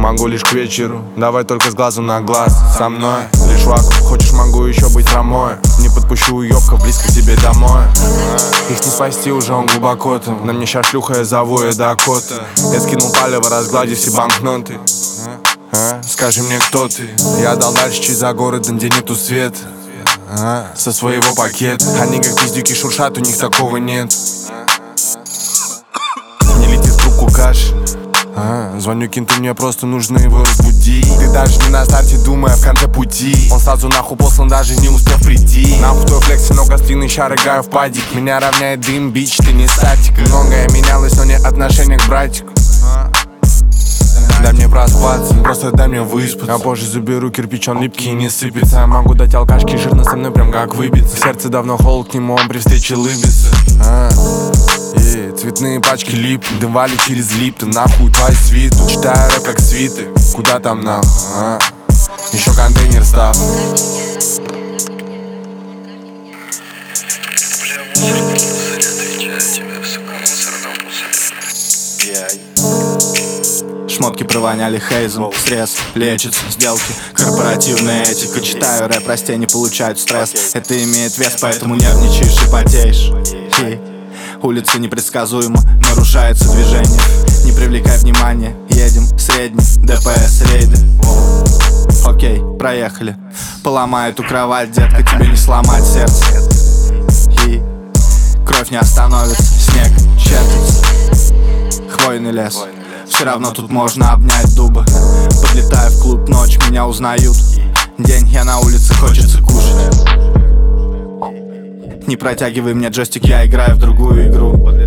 могу лишь к вечеру. Давай только с глазу на глаз со мной. Лишь вакуум, хочешь могу еще быть хромой. Не подпущу уёбков близко к тебе домой. Их не спасти, уже он глубоко там. На мне ща шлюха, я зову ее Дакота. Я скинул палево, разгладив все банкноты. Скажи мне, кто ты? Я дал дальше чуть за городом, где нету света. Со своего пакета. Они как пиздюки шуршат, у них такого нет. Не летит в трубку каши. Звоню кенту, мне просто нужно его разбудить. Ты даже не на старте, думая в конце пути. Он сразу нахуй послан, даже не успев прийти. Нахуй твой флекси, но гостиный ща рыгаю в падик. Меня равняет дым, бич, ты не статик. Многое менялось, но не отношение к братику. Дай мне проспаться, просто дай мне выспаться. А позже заберу кирпич, он липкий и не сыпется. Я могу дать алкашки, жирно со мной прям как выбиться. Сердце давно холод к нему, он при встрече лыбится. Цветные пачки лип, дым валит через липты. Нахуй твою свиту, читаю рэп как свиты. Куда там нам, еще контейнер став. Шмотки провоняли хейзом, срез, лечится, сделки, корпоративная этика. Читаю рэп, растения получают стресс. Это имеет вес, поэтому нервничаешь и потеешь. Улица непредсказуема, нарушается движение. Не привлекай внимания, едем средний, ДПС, рейды. Окей, проехали. Поломай эту кровать, детка, тебе не сломать сердце. И кровь не остановится, снег чертится. Хвойный лес, все равно тут можно обнять дубы. Подлетаю в клуб, ночь, меня узнают. День, я на улице, хочется кушать. Не протягивай мне джойстик, я играю в другую игру.